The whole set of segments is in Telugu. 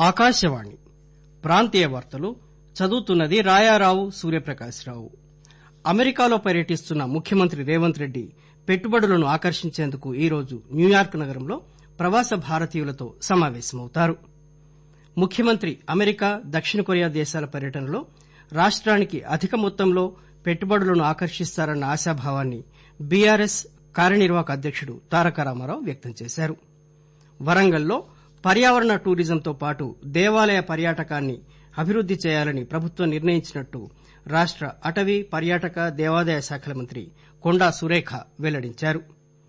ఆకాశవాణి ప్రాంతీయ వార్తలు చదువుతున్నది రాయారావు సూర్యప్రకాశ్రావు. అమెరికాలో పర్యటిస్తున్న ముఖ్యమంత్రి రేవంత్ రెడ్డి పెట్టుబడులను ఆకర్షించేందుకు ఈరోజు న్యూయార్క్ నగరంలో ప్రవాస భారతీయులతో సమావేశమవుతారు. ముఖ్యమంత్రి అమెరికా, దక్షిణ కొరియా దేశాల పర్యటనలో రాష్ట్రానికి అధిక మొత్తంలో పెట్టుబడులను ఆకర్షిస్తారన్న ఆశాభావాన్ని బీఆర్ఎస్ కార్యనిర్వాహక అధ్యక్షుడు తారక రామారావు వ్యక్తం చేశారు. వరంగల్లో పర్యావరణ టూరిజంతో పాటు దేవాలయ పర్యాటకాన్ని అభివృద్ది చేయాలని ప్రభుత్వం నిర్ణయించినట్టు రాష్ట అటవీ, పర్యాటక, దేవాదాయ శాఖల మంత్రి కొండా సురేఖ వెల్లడించారు.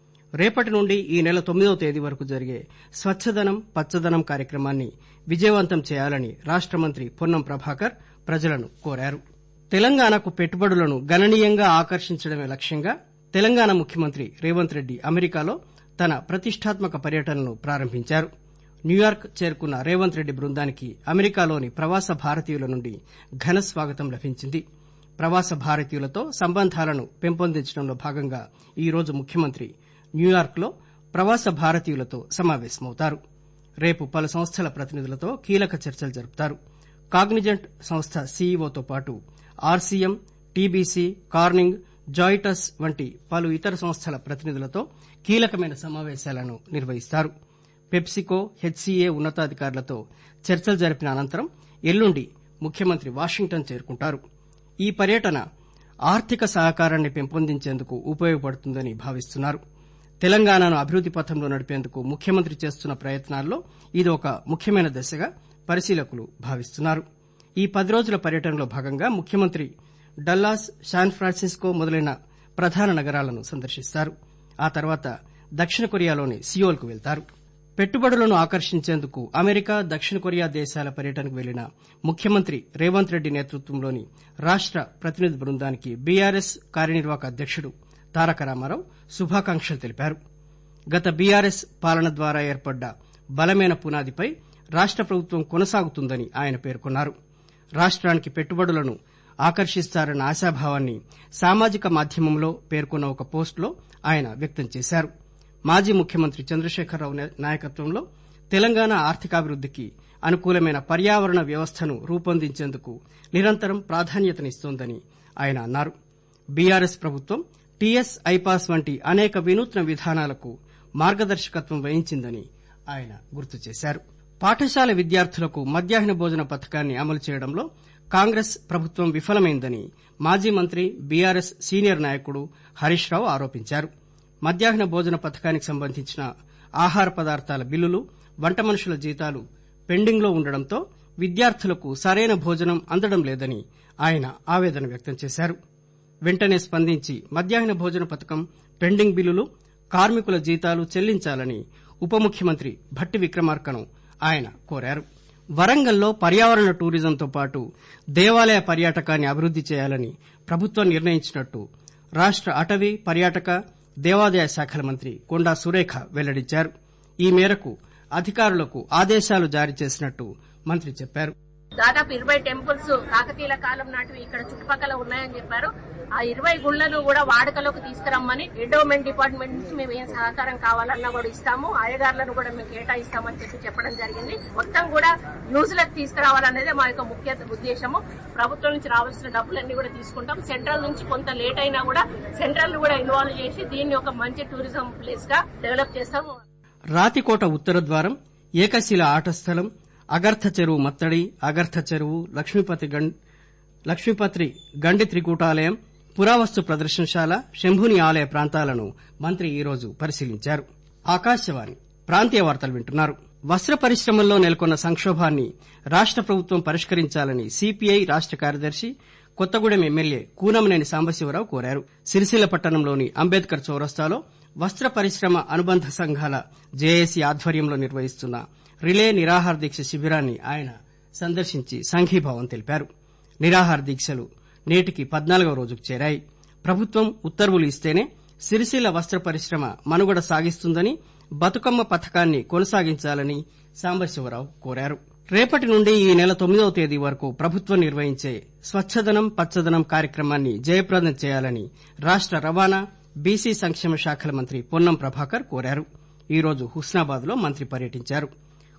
రేపటి నుండి ఈ నెల 9వ తేదీ వరకు జరిగే స్వచ్చదనం పచ్చదనం కార్యక్రమాన్ని విజయవంతం చేయాలని రాష్ట మంత్రి పొన్నం ప్రభాకర్ ప్రజలను కోరారు. తెలంగాణకు పెట్టుబడులను గణనీయంగా ఆకర్షించడమే లక్ష్యంగా తెలంగాణ ముఖ్యమంత్రి రేవంత్ రెడ్డి అమెరికాలో తన ప్రతిష్టాత్మక పర్యటనను ప్రారంభించారు. న్యూయార్క్ చేరుకున్న రేవంత్ రెడ్డి బృందానికి అమెరికాలోని ప్రవాస భారతీయుల నుండి ఘన స్వాగతం లభించింది. ప్రవాస భారతీయులతో సంబంధాలను పెంపొందించడంలో భాగంగా ఈరోజు ముఖ్యమంత్రి న్యూయార్క్ లో ప్రవాస భారతీయులతో సమావేశమవుతారు. రేపు పలు సంస్థల ప్రతినిధులతో కీలక చర్చలు జరుపుతారు. కాగ్నిజెంట్ సంస్థ సీఈఓతో పాటు ఆర్సీఎం, టీబీసీ, కార్నింగ్, జాయిటస్ వంటి పలు ఇతర సంస్థల ప్రతినిధులతో కీలకమైన సమావేశాలను నిర్వహిస్తారు. పెప్సికో, హెచ్సీఏ ఉన్నతాధికారులతో చర్చలు జరిపిన అనంతరం ఎల్లుండి ముఖ్యమంత్రి వాషింగ్టన్ చేరుకుంటారు. ఈ పర్యటన ఆర్థిక సహకారాన్ని పెంపొందించేందుకు ఉపయోగపడుతుందని భావిస్తున్నారు. తెలంగాణను అభివృద్ది పథంలో నడిపేందుకు ముఖ్యమంత్రి చేస్తున్న ప్రయత్నాల్లో ఇది ఒక ముఖ్యమైన దశగా పరిశీలకులు భావిస్తున్నారు. ఈ 10 రోజుల పర్యటనలో భాగంగా ముఖ్యమంత్రి డల్లాస్, శాన్ ఫ్రాన్సిస్కో మొదలైన ప్రధాన నగరాలను సందర్శిస్తారు. ఆ తర్వాత దక్షిణ కొరియాలోని సియోల్ కు వెళ్తారు. పెట్టుబడులను ఆకర్షించేందుకు అమెరికా, దక్షిణ కొరియా దేశాల పర్యటనకు వెళ్లిన ముఖ్యమంత్రి రేవంత్ రెడ్డి నేతృత్వంలోని రాష్ట ప్రతినిధి బృందానికి బీఆర్ఎస్ కార్యనిర్వాహక అధ్యక్షుడు తారక రామారావు శుభాకాంక్షలు తెలిపారు. గత బీఆర్ఎస్ పాలన ద్వారా ఏర్పడ్డ బలమైన పునాదిపై రాష్ట ప్రభుత్వం కొనసాగుతుందని ఆయన పేర్కొన్నారు. రాష్ట్రానికి పెట్టుబడులను ఆకర్షిస్తారన్న ఆశాభావాన్ని సామాజిక మాధ్యమంలో పేర్కొన్న ఒక పోస్టులో ఆయన వ్యక్తం చేశారు. మాజీ ముఖ్యమంత్రి చంద్రశేఖరరావు నాయకత్వంలో తెలంగాణ ఆర్థికాభివృద్దికి అనుకూలమైన పర్యావరణ వ్యవస్థను రూపొందించేందుకు నిరంతరం ప్రాధాన్యతనిస్తోందని ఆయన అన్నారు. బీఆర్ఎస్ ప్రభుత్వం టీఎస్, ఐపాస్ వంటి అనేక వినూత్న విధానాలకు మార్గదర్శకత్వం వహించిందని ఆయన గుర్తు చేశారు. పాఠశాల విద్యార్థులకు మధ్యాహ్న భోజన పథకాన్ని అమలు చేయడంలో కాంగ్రెస్ ప్రభుత్వం విఫలమైందని మాజీ మంత్రి, బీఆర్ఎస్ సీనియర్ నాయకుడు హరీష్ రావు ఆరోపించారు. మధ్యాహ్న భోజన పథకానికి సంబంధించిన ఆహార పదార్థాల బిల్లులు, వంట మనుషుల జీతాలు పెండింగ్ లో ఉండడంతో విద్యార్థులకు సరైన భోజనం అందడం లేదని ఆయన ఆవేదన వ్యక్తం చేశారు. వెంటనే స్పందించి మధ్యాహ్న భోజన పథకం, పెండింగ్ బిల్లులు, కార్మికుల జీతాలు చెల్లించాలని ఉప ముఖ్యమంత్రి భట్టి విక్రమార్కను ఆయన కోరారు. వరంగల్లో పర్యావరణ టూరిజంతో పాటు దేవాలయ పర్యాటకాన్ని అభివృద్ది చేయాలని ప్రభుత్వం నిర్ణయించినట్టు రాష్ట అటవీ, పర్యాటక, దేవాదాయ శాఖల మంత్రి కొండా సురేఖ వెల్లడించారు. ఈ మేరకు అధికారులకు ఆదేశాలు జారీ చేసినట్టు మంత్రి చెప్పారు. దాదాపు 20 టెంపుల్స్ కాకతీయుల కాలం నాటివి ఇక్కడ చుట్టుపక్కల ఉన్నాయని చెప్పారు. ఆ 20 గుళ్లను కూడా వాడుకలోకి తీసుకురమ్మని ఎండోమెంట్ డిపార్ట్మెంట్ నుంచి మేము ఏం సహకారం కావాలన్నా కూడా ఇస్తాము, అయ్యగారులను కూడా మేము కేటాయిస్తామని చెప్పడం జరిగింది. మొత్తం కూడా యూజ్ లకు తీసుకురావాలనేదే మా యొక్క ముఖ్య ఉద్దేశము. ప్రభుత్వం నుంచి రావాల్సిన డబ్బులన్నీ కూడా తీసుకుంటాం. సెంట్రల్ నుంచి కొంత లేట్ అయినా కూడా సెంట్రల్ ను కూడా ఇన్వాల్వ్ చేసి దీన్ని ఒక మంచి టూరిజం ప్లేస్ గా డెవలప్ చేస్తాము. రాతికోట ఉత్తర ద్వారం, ఏకశిల ఆట స్థలం, అగర్థ చెరువు మత్తడి, అగర్థ చెరువు, లక్ష్మీపత్రి గండి త్రికూటాలయం, పురావస్తు ప్రదర్శనశాల, శంభుని ఆలయ ప్రాంతాలను మంత్రి ఈరోజు పరిశీలించారు. ఆకాశవాణి ప్రాంతీయ వార్తలు వింటున్నారు. వస్త్ర పరిశ్రమల్లో నెలకొన్న సంక్షోభాన్ని రాష్ట ప్రభుత్వం పరిష్కరించాలని సీపీఐ రాష్ట కార్యదర్శి, కొత్తగూడెం ఎమ్మెల్యే కూనంనేని సాంబశివరావు కోరారు. సిరిసిల్ల పట్టణంలోని అంబేద్కర్ చౌరస్తాలో వస్త్ర పరిశ్రమ అనుబంధ సంఘాల జేఏసీ ఆధ్వర్యంలో నిర్వహిస్తున్న రిలే నిరాహార దీక్ష శిబిరాన్ని ఆయన సందర్శించి సంఘీభావం తెలిపారు. నిరాహార దీక్షలు నేటికి 14వ రోజుకు చేరాయి. ప్రభుత్వం ఉత్తర్వులు ఇస్తేనే సిరిసిల్ల వస్త్ర పరిశ్రమ మనుగడ సాగిస్తుందని, బతుకమ్మ పథకాన్ని కొనసాగించాలని సాంబశివరావు కోరారు. రేపటి నుండి ఈ నెల 9వ తేదీ వరకు ప్రభుత్వం నిర్వహించే స్వచ్చదనం పచ్చదనం కార్యక్రమాన్ని జయప్రదం చేయాలని రాష్ట రవాణా, బీసీ సంక్షేమ శాఖల మంత్రి పొన్నం ప్రభాకర్ కోరారు. ఈరోజు హుస్నాబాద్ లో మంత్రి పర్యటించారు.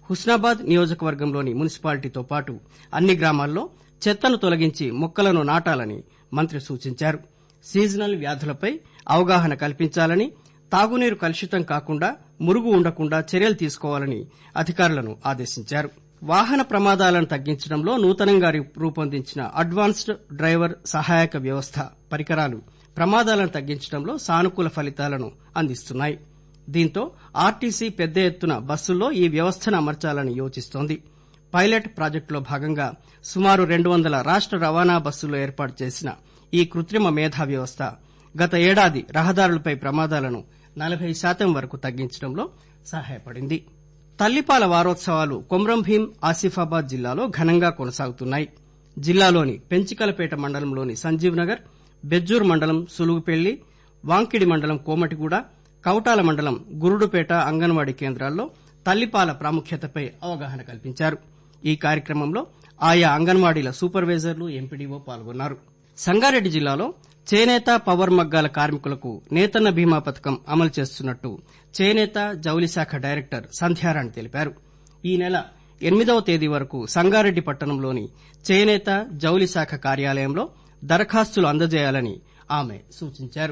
హుస్నాబాద్ నియోజకవర్గంలోని మున్సిపాలిటీతో పాటు అన్ని గ్రామాల్లో చెత్తను తొలగించి మొక్కలను నాటాలని మంత్రి సూచించారు. సీజనల్ వ్యాధులపై అవగాహన కల్పించాలని, తాగునీరు కలుషితం కాకుండా, మురుగు ఉండకుండా చర్యలు తీసుకోవాలని అధికారులను ఆదేశించారు. వాహన ప్రమాదాలను తగ్గించడంలో నూతనంగా రూపొందించిన అడ్వాన్స్డ్ డ్రైవర్ సహాయక వ్యవస్థ పరికరాలు ప్రమాదాలను తగ్గించడంలో సానుకూల ఫలితాలను అందిస్తున్నాయి. దీంతో ఆర్టీసీ పెద్ద ఎత్తున బస్సుల్లో ఈ వ్యవస్థను అమర్చాలని యోచిస్తోంది. పైలట్ ప్రాజెక్టులో భాగంగా సుమారు 200 రాష్ట రవాణా బస్సుల్లో ఏర్పాటు చేసిన ఈ కృత్రిమ మేధా వ్యవస్థ గత ఏడాది రహదారులపై ప్రమాదాలను 40% వరకు తగ్గించడంలో సహాయపడింది. తల్లిపాల వారోత్సవాలు కొమ్రంభీం ఆసిఫాబాద్ జిల్లాలో ఘనంగా కొనసాగుతున్నాయి. జిల్లాలోని పెంచికలపేట మండలంలోని సంజీవ్ నగర్, బెజ్జూర్ మండలం సులుగుపెల్లి, వాంకిడి మండలం కోమటిగూడ, కౌటాల మండలం గురుడుపేట అంగన్వాడీ కేంద్రాల్లో తల్లిపాల ప్రాముఖ్యతపై అవగాహన కల్పించారు. ఈ కార్యక్రమంలో ఆయా అంగన్వాడీల సూపర్వైజర్లు, ఎంపీడీఓ పాల్గొన్నారు. సంగారెడ్డి జిల్లాలో చేనేత, పవర్ మగ్గాల కార్మికులకు నేతన్న బీమా పథకం అమలు చేస్తున్నట్టు చేనేత జౌళి శాఖ డైరెక్టర్ సంధ్యారాణి తెలిపారు. ఈ నెల 8వ తేదీ వరకు సంగారెడ్డి పట్టణంలోని చేనేత జౌళి శాఖ కార్యాలయంలో దరఖాస్తులు అందజేయాలని ఆమె సూచించారు.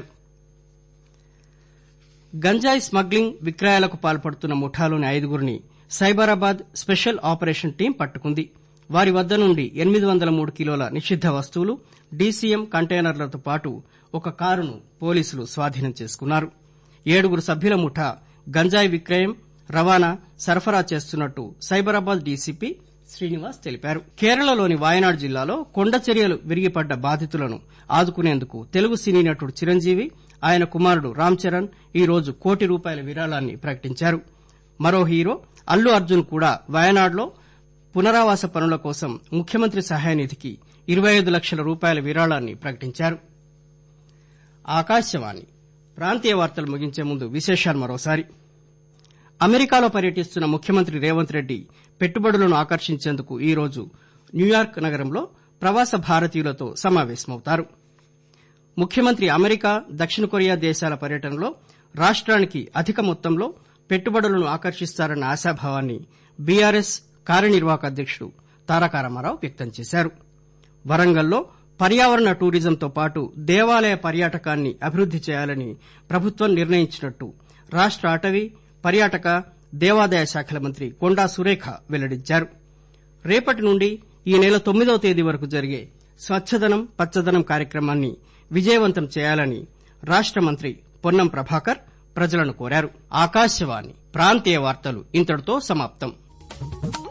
గంజాయి స్మగ్లింగ్, విక్రయాలకు పాల్పడుతున్న ముఠాలోని 5గురిని సైబరాబాద్ స్పెషల్ ఆపరేషన్ టీం పట్టుకుంది. వారి వద్ద నుండి 803 కిలోల నిషిద్ద వస్తువులు, డీసీఎం కంటైనర్లతో పాటు ఒక కారును పోలీసులు స్వాధీనం చేసుకున్నారు. 7 సభ్యుల ముఠా గంజాయి విక్రయం, రవాణా, సరఫరా చేస్తున్నట్టు సైబరాబాద్ డీసీపీ శ్రీనివాస్ తెలిపారు. కేరళలోని వాయనాడ్ జిల్లాలో కొండచర్యలు విరిగిపడ్డ బాధితులను ఆదుకునేందుకు తెలుగు సినీ నటుడు చిరంజీవి, ఆయన కుమారుడు రామ్ చరణ్ ఈ రోజు ₹1 కోటి విరాళాన్ని ప్రకటించారు. మరో హీరో అల్లు అర్జున్ కూడా వయనాడ్లో పునరావాస పనుల కోసం ముఖ్యమంత్రి సహాయ నిధికి ₹25 లక్షల విరాళాన్ని ప్రకటించారు. ఆకాశవాణి ప్రాంతీయ వార్తలు ముగించే ముందు విశేషాలు మరోసారి. అమెరికాలో పర్యటిస్తున్న ముఖ్యమంత్రి రేవంత్ రెడ్డి పెట్టుబడులను ఆకర్షించేందుకు ఈ రోజు న్యూయార్క్ నగరంలో ప్రవాస భారతీయులతో సమావేశమవుతారు. ముఖ్యమంత్రి అమెరికా, దక్షిణ కొరియా దేశాల పర్యటనలో రాష్ట్రానికి అధిక మొత్తంలో పెట్టుబడులను ఆకర్షిస్తారన్న ఆశాభావాన్ని బీఆర్ఎస్ కార్యనిర్వాహక అధ్యక్షుడు తారక రామారావు వ్యక్తం చేశారు. వరంగల్లో పర్యావరణ టూరిజంతో పాటు దేవాలయ పర్యాటకాన్ని అభివృద్ది చేయాలని ప్రభుత్వం నిర్ణయించినట్టు రాష్ట అటవీ, పర్యాటక, దేవాదాయ శాఖల మంత్రి కొండా సురేఖ వెల్లడించారు. రేపటి నుండి ఈ నెల 9వ తేదీ వరకు జరిగే స్వచ్ఛదనం పచ్చదనం కార్యక్రమాన్ని విజయవంతం చేయాలని రాష్ట మంత్రి పొన్నం ప్రభాకర్ ప్రజలను కోరారు. ఆకాశవాణి ప్రాంతీయ వార్తలు ఇంతటితో సమాప్తం.